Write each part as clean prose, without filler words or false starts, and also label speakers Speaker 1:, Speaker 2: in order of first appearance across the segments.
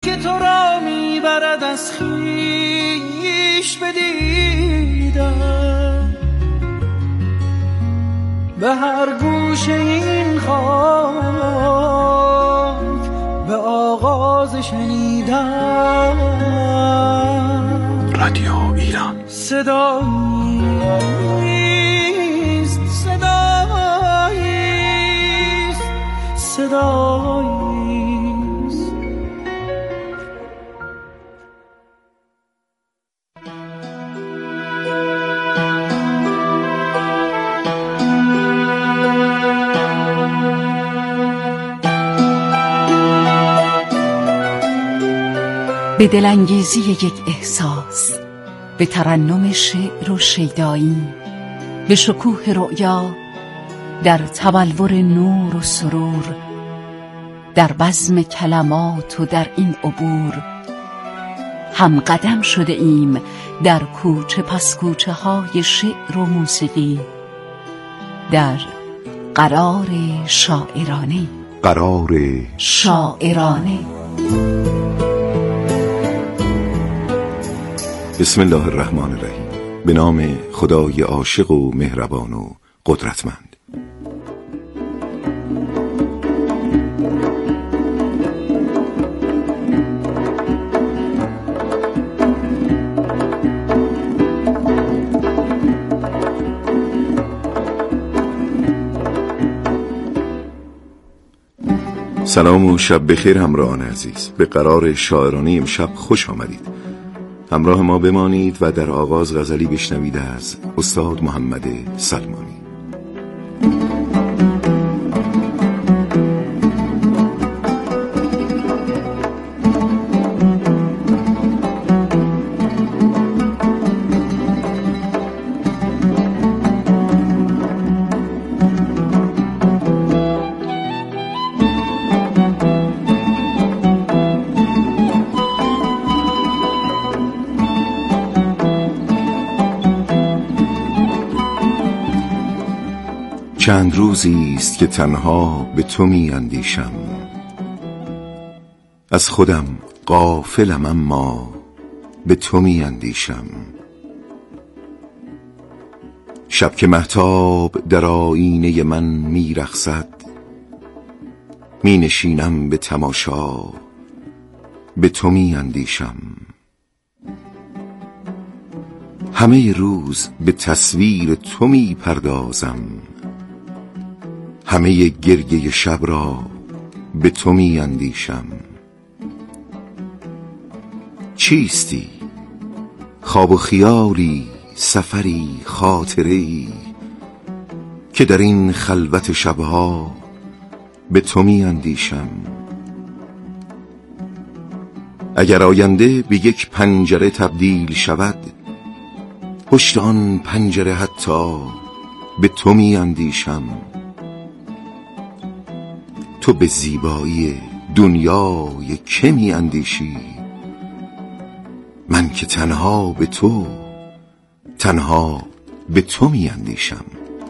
Speaker 1: که تو را میبرد از خویش بدیدم، به هر گوشه این خاک به آغاز شنیدم.
Speaker 2: رادیو ایران
Speaker 1: صداییست، صداییست، صداییست.
Speaker 3: به دلانگیزی یک احساس، به ترنم شعر و شیدایی، به شکوه رؤیا، در تبلور نور و سرور، در بزم کلمات و در این عبور، هم قدم شده ایم در کوچه پس کوچه های شعر و موسیقی، در قرار شاعرانه.
Speaker 2: قرار
Speaker 3: شاعرانه.
Speaker 2: بسم الله الرحمن الرحیم. به نام خدای عاشق و مهربان و قدرتمند. سلام و شب بخیر همراهان عزیز. به قرار شاعرانه امشب خوش آمدید. همراه ما بمانید و در آغاز غزلی بشنوید از استاد محمد سلمانی. چند روزی است که تنها به تو می اندیشم، از خودم غافلم اما به تو می اندیشم. شب که مهتاب در آیینه من می رقصد، می نشینم به تماشا به تو می اندیشم. همه روز به تصویر تو می پردازم، همه گریه شب را به تو می اندیشم. چیستی؟ خواب و خیالی، سفری، خاطری که در این خلوت شبها به تو می اندیشم. اگر آینده به یک پنجره تبدیل شود، پشت آن پنجره حتی به تو می اندیشم. تو به زیبایی دنیای که می اندیشی؟ من که تنها به تو، تنها به تو می اندیشم.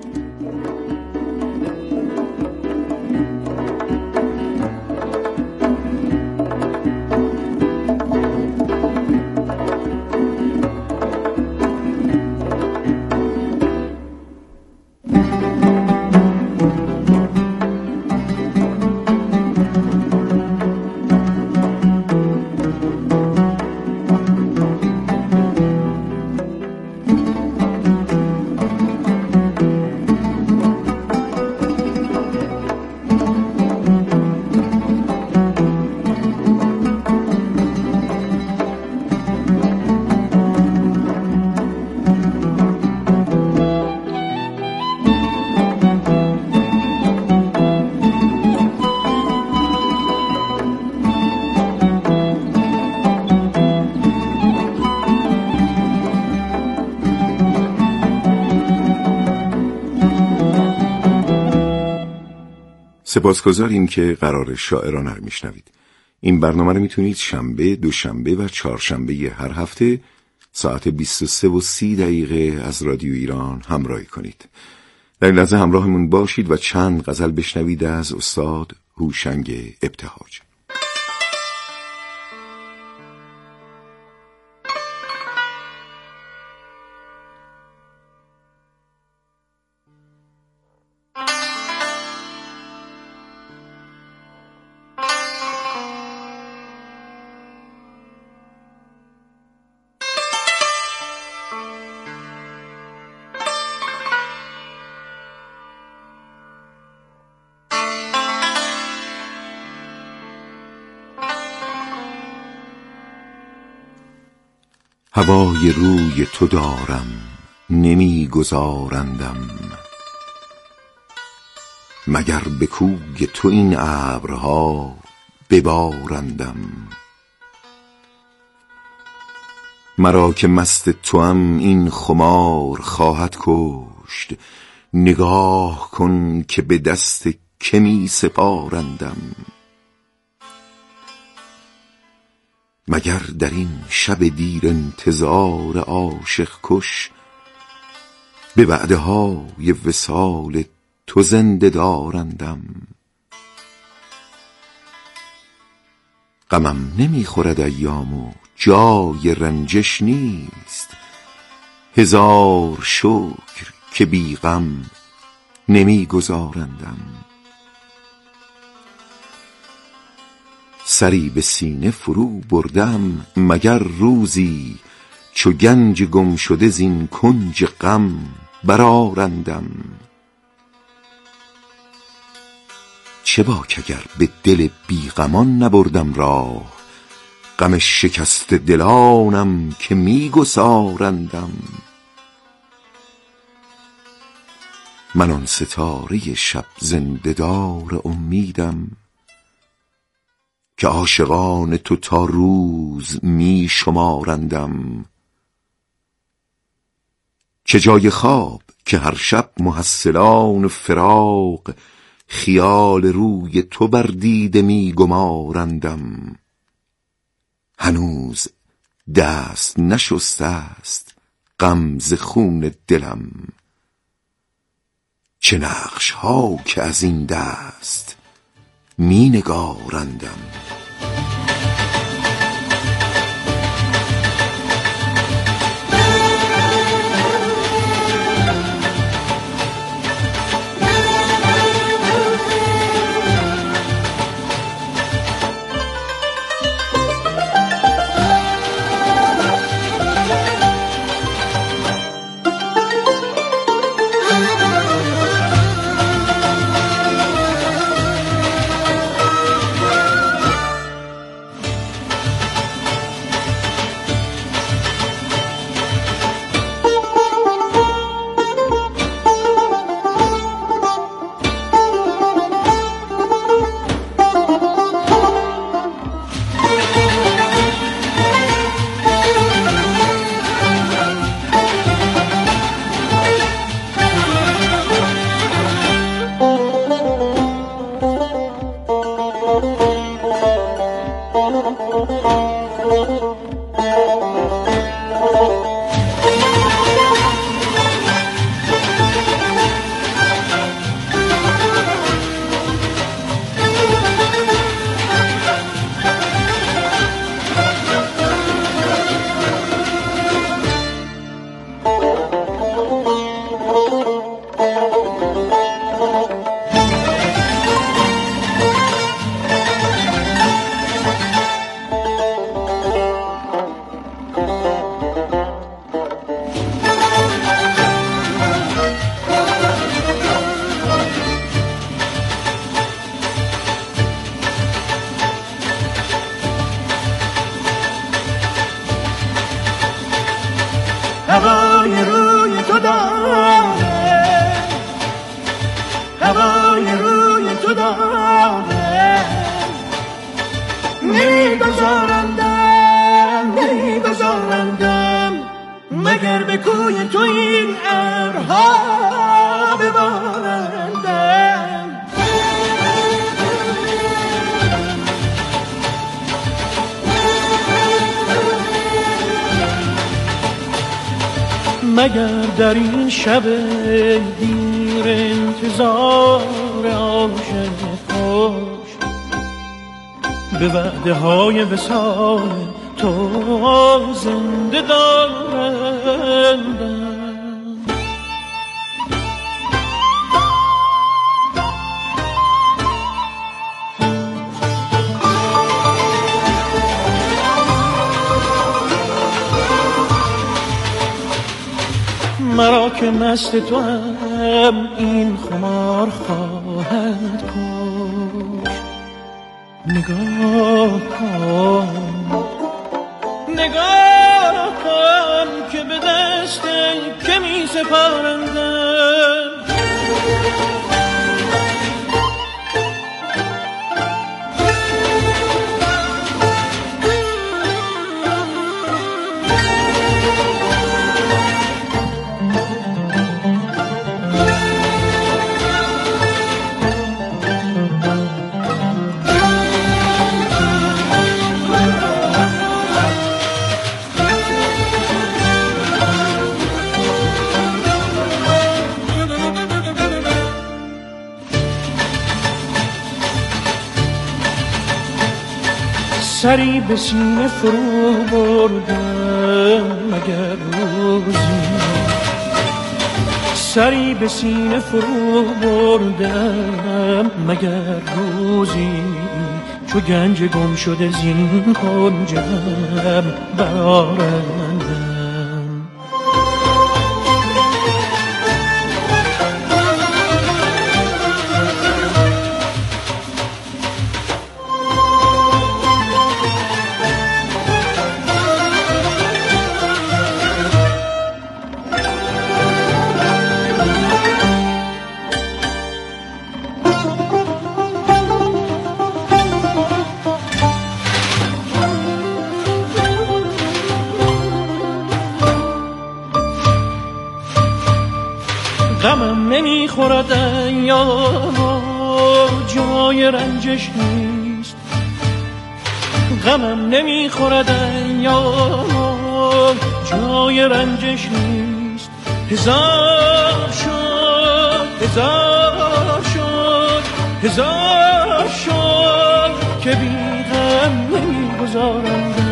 Speaker 2: سپاسگزاریم که قرار شاعرانه رو میشنوید. این برنامه رو میتونید شنبه، دوشنبه و چهارشنبه هر هفته ساعت 23:30 از رادیو ایران همراهی کنید. در این لحظه همراهمون باشید و چند غزل بشنوید از استاد هوشنگ ابتهاج. هوای روی تو دارم نمی گذارندم، مگر به کوی تو این ابرها ببارندم. مرا که مست توام این خمار خواهد کشت، نگاه کن که به دست که می سپارندم. مگر در این شب دیر انتظار عاشق کش، به وعده های وصال تو زنده دارندم. غمم نمی خورد ایام و جای رنجش نیست، هزار شکر که بی غم نمی گذارندم. سری به سینه فرو بردم مگر روزی، چو گنج گم شده زین کنج غم برآرندم. چه باک اگر به دل بی غمان نبردم راه، غم شکست دلانم که می گسارندم. من آن ستاره شب زنده دار امیدم، که عاشقان تو تا روز می شمارندم. چه جای خواب که هر شب محصلان فراق، خیال روی تو بر دیده می گمارندم. هنوز دست نشسته است غم ز خون دلم، چه نقش ها که از این دست می نگارندم.
Speaker 1: هوای روی تو داره، هوای روی تو داره، نمیگذارندم مگر به کوی تو این ابرها ببارندم. مگر در این شب دیر انتظار عاشق کش، به وعده های وصال تو زنده دارندم. مرا که مست تو هم این خمار خواهد کشت، نگاه کن نگاه کن می سپارندم. سری به سینه فرو بردم مگر روزی، سری به سینه فرو بردم مگر روزی، چو گنج گم شده زین کنجم برآرندم. غمم نمیخورد ایاما جای رنجش نیست، غمم نمیخورد ایاما جای رنجش نیست. هزار شد هزار شد هزار شد که بی غم نمیگذارندم.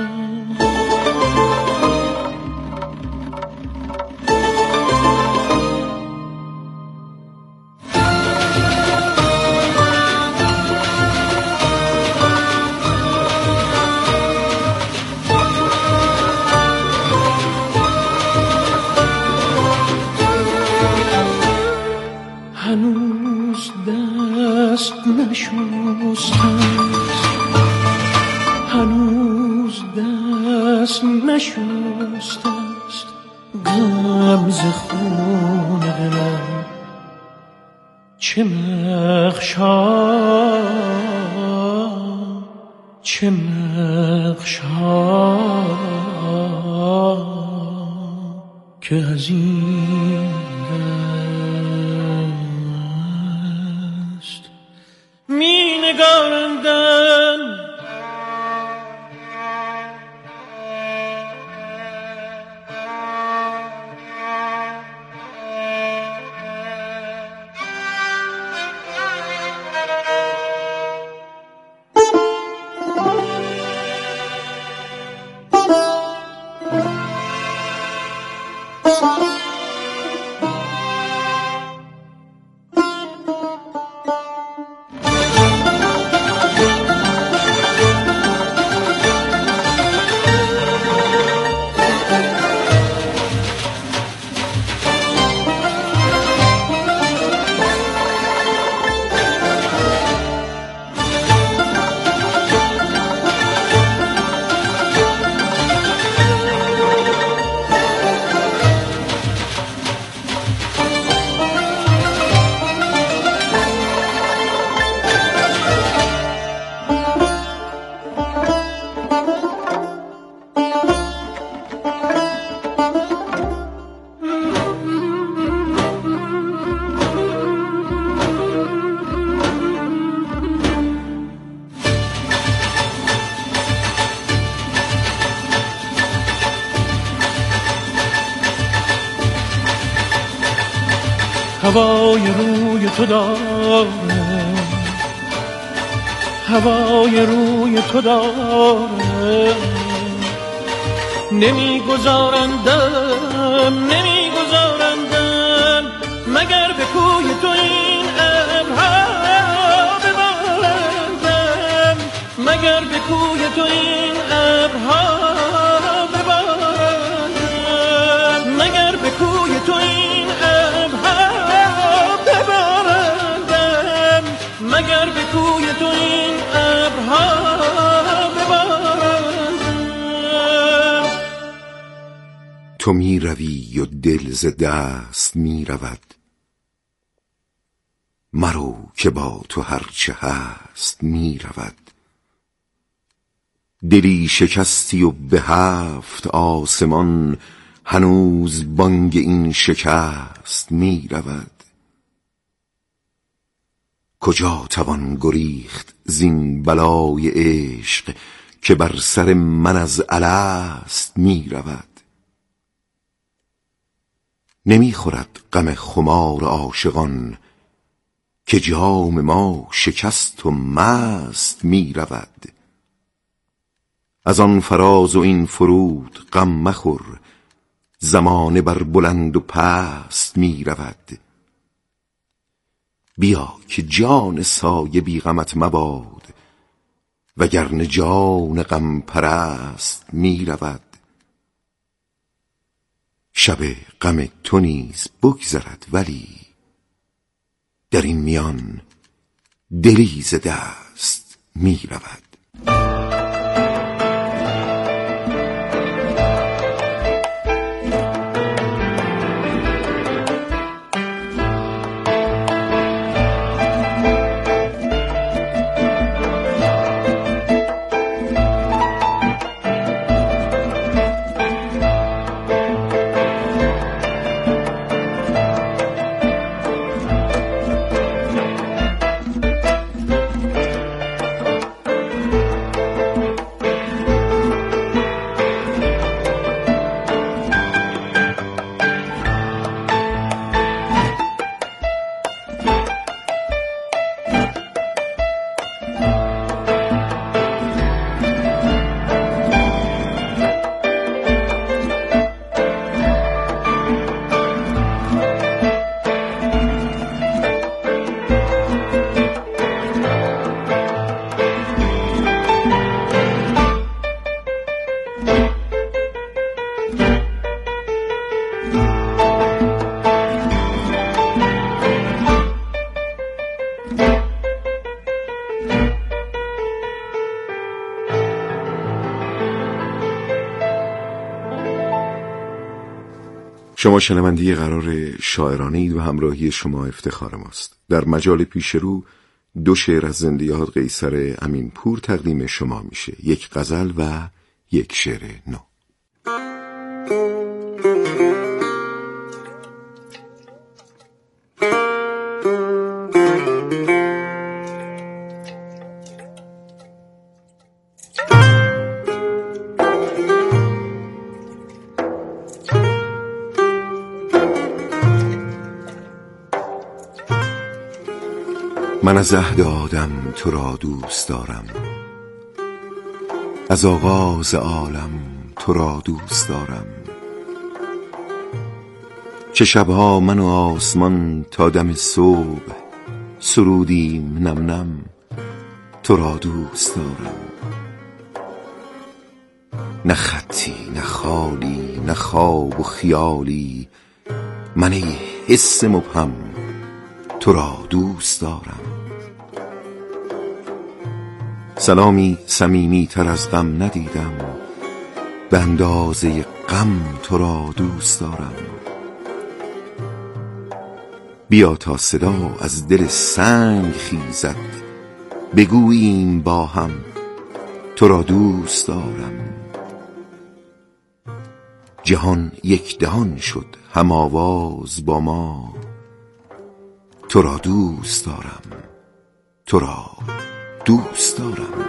Speaker 1: هنوز دست نشستم، هنوز دست نشسته است غم ز خون دلم. چه مخشا چه مخشا که از این می نگارندم. هوای روی تو دارم، هوای روی تو دارم، نمیگذارندم نمیگذارندم مگر به کوی تو این ابرها ببارندم، مگر به کوی تو این ابرها ببارندم، مگر به کوی تو این ابرها ببارندم، مگر به کوی تو این ابرها
Speaker 2: تو می روی و دل ز دست می رود، مرو که با تو هرچه هست می رود. دلی شکستی و به 7 آسمان، هنوز بانگ این شکست می رود. کجا توان گریخت زین بلای عشق، که بر سر من از الست می رود. نمی خورد غم خمار عاشقان، که جام ما شکست و مست می رود. از آن فراز و این فرود غم مخور، زمانه بر بلند و پست می رود. بیا که جان سایه بی غمت مباد، وگرنه جان غم پرست می رود. شب غم تو نیز بگذرد، ولی در این میان دلی ز دست می رود. شما شنونده قرار شاعرانه اید و همراهی شما افتخار ماست. در مجال پیش رو 2 شعر از زنده یاد قیصر امینپور تقدیم شما میشه، 1 غزل و 1 شعر نو. من از عهد آدم تو را دوست دارم، از آغاز عالم تو را دوست دارم. چه شبها من و آسمان تا دم صبح سرودیم نم نم، تو را دوست دارم. نه خطی نه خالی نه خواب و خیالی، من ای حس مبهم تو را دوست دارم. سلامی صمیمی تر از غم ندیدم، به اندازه غم تو را دوست دارم. بیا تا صدا از دل سنگ خیزد، بگوییم با هم تو را دوست دارم. جهان یک دهان شد هم آواز با ما، تو را دوست دارم، تو را دوست دارم.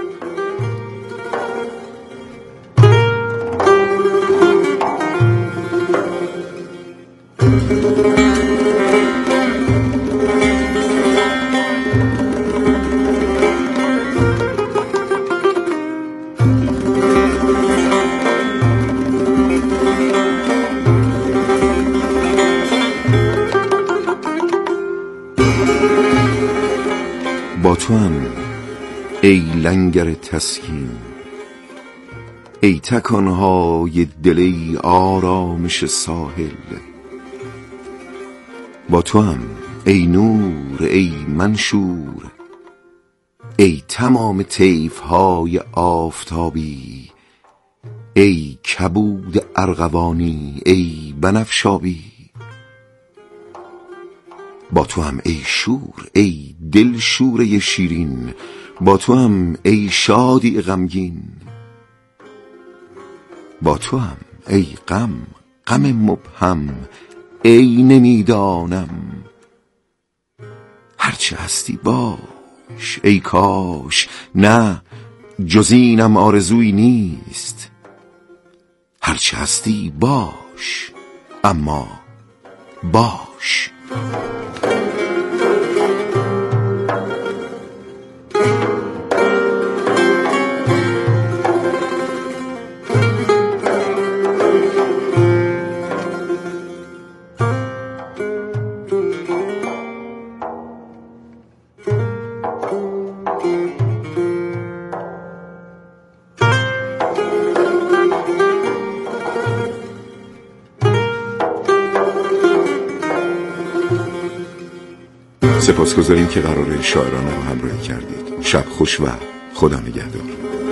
Speaker 2: با تو هم ای لنگر تسکین، ای تکانهای دل، ای آرامش ساحل. با تو هم ای نور ای منشور، ای تمام طیفهای آفتابی، ای کبود ارغوانی، ای بنفشابی. با تو هم ای شور، ای دل شوره شیرین، با تو هم ای شادی غمگین. با تو هم ای غم، غم مبهم، ای نمیدانم. هرچه هستی باش ای کاش، نه جز اینم آرزویی نیست. هرچه هستی باش، اما باش. سپاسگزاریم که قرار شاعرانه رو همراهی کردید. شب خوش و خدا نگهدار.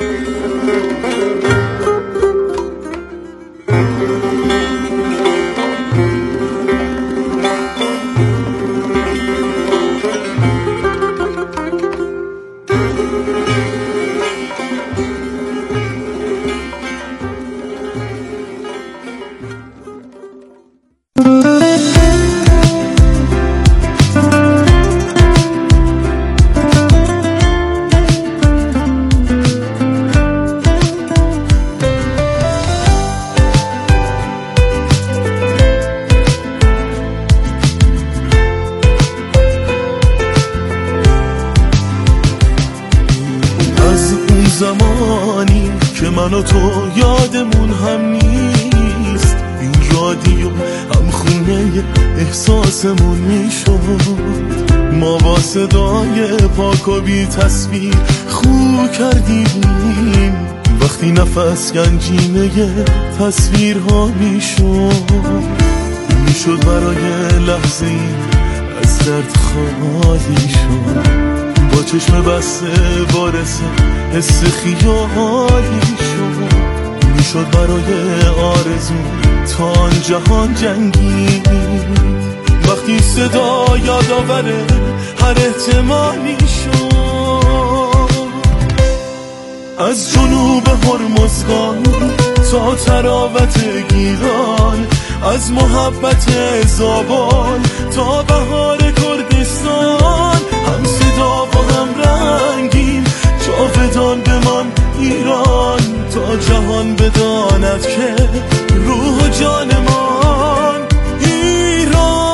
Speaker 1: زمانی که من و تو یادمون هم نیست، این رادیو هم خونه احساسمون میشد. ما با صدای پاک و بی تصویر خو کردیم وقتی نفس گنجینه تصویرها میشد برای لحظه ای از درد خالی شد. با چشم بسته وارث حس خیالی میشد برای آرزو تا آن جهان جنگید. وقتی صدا یادآوره هر احتمالی شد، از جنوب هرمزگان تا تراوت گیلان، از محبت زابان تا بهار کردستان، هم صدا و هم رنگین جاودان بمان ایران، تا جهان بداند که روح و جانمان ایران.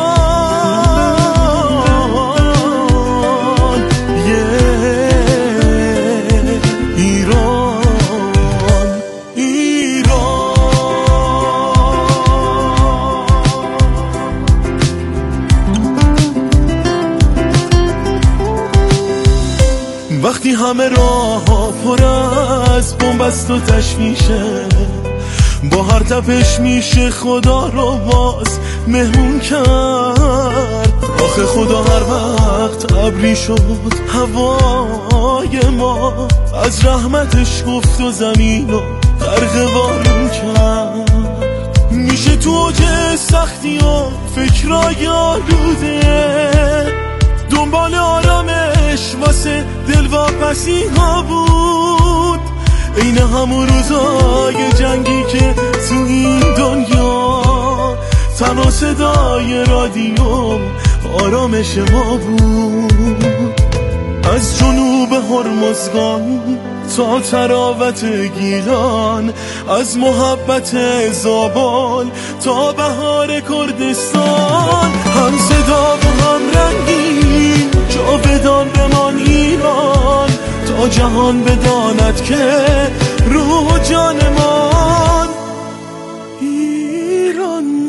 Speaker 1: وقتی همه راه ها پر از بنبست و تشویشه، با هر تپش میشه خدا رو باز مهمون کرد. آخه خدا هر وقت ابری شد هوای ما، از رحمتش گفت و زمین و غرق بارون کرد. میشه تو اوج سختی و فکرای آلوده، دنبال آرامش واسه دلواپسی ها بود. این همون روزای جنگی که تو این دنیا تنها صدای رادیو آرامش ما بود. از جنوب هرمزگان تا تراوت گیلان، از محبت زابان تا بهار کردستان، هم صدا و هم رنگین جاودان بمان ایران، تا جهان بداند که روح و جانمان ایران.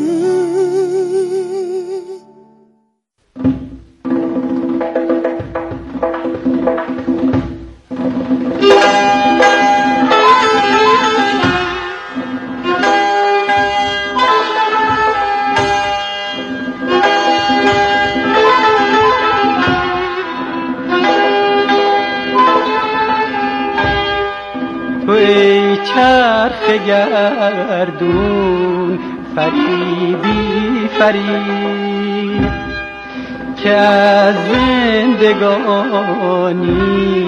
Speaker 4: توی چرخ گردون فریبی فرید که از زندگانی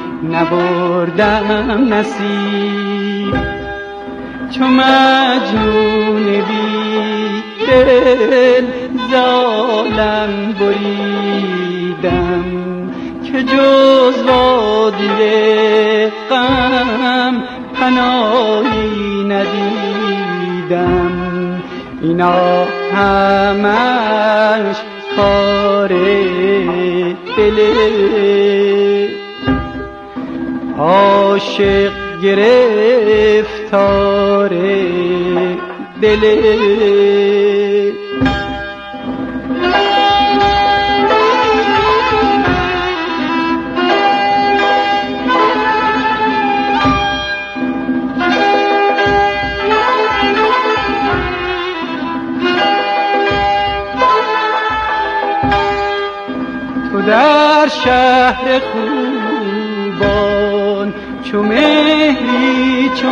Speaker 4: نبردم نصیب چو مجنون بی دل زالم بریدم که جز وادی غم پناهی ندیدم اینا همش کار دل عاشق گرفتار دل تو در شهر خوبان چو مهری چو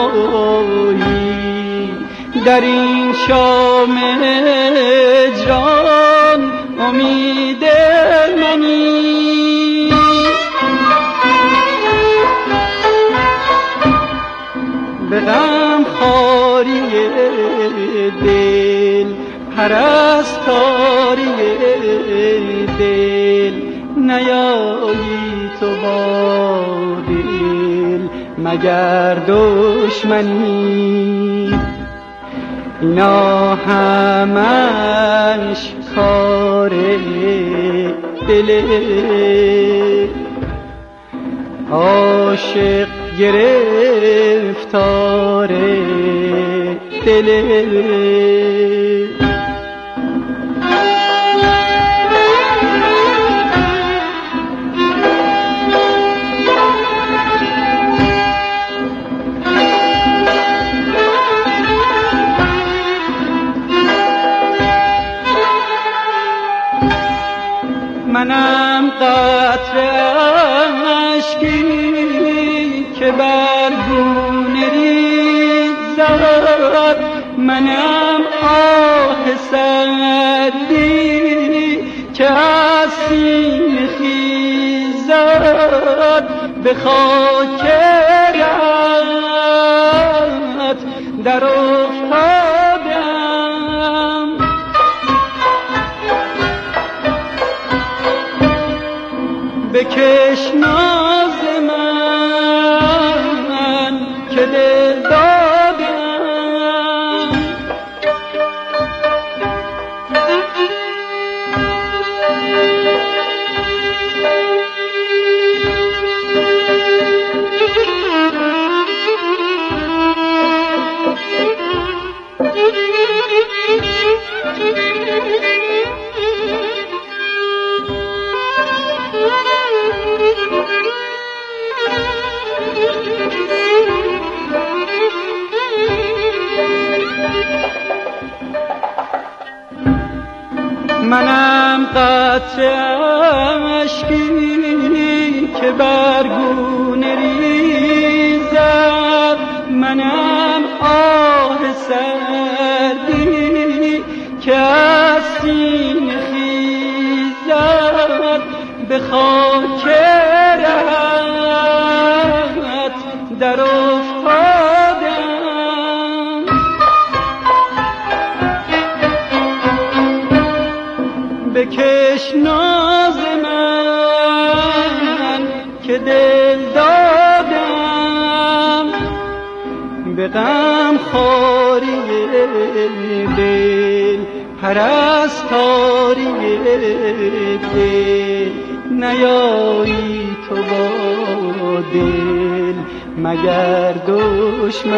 Speaker 4: ماهی در این شام هجران امید منی به غم خواری دل پرستاری دل نیایی تو با دل مگر دشمنی اینا همش کار دل عاشق گرفتار دل منم قطره اشکی که بر گونه ریزد منم آه سردی که از سینه خیزد به خاک رهت در افتادم بکش ناز من که دل دادم منم قطره اشکی که بر گونه ریزد منم آه سردی که از سینه خیزد به خاک رهت در افتادم بکش ناز من که دل دادم به غم خواری دل پرستاری دل نیایی تو با دل مگر دشمن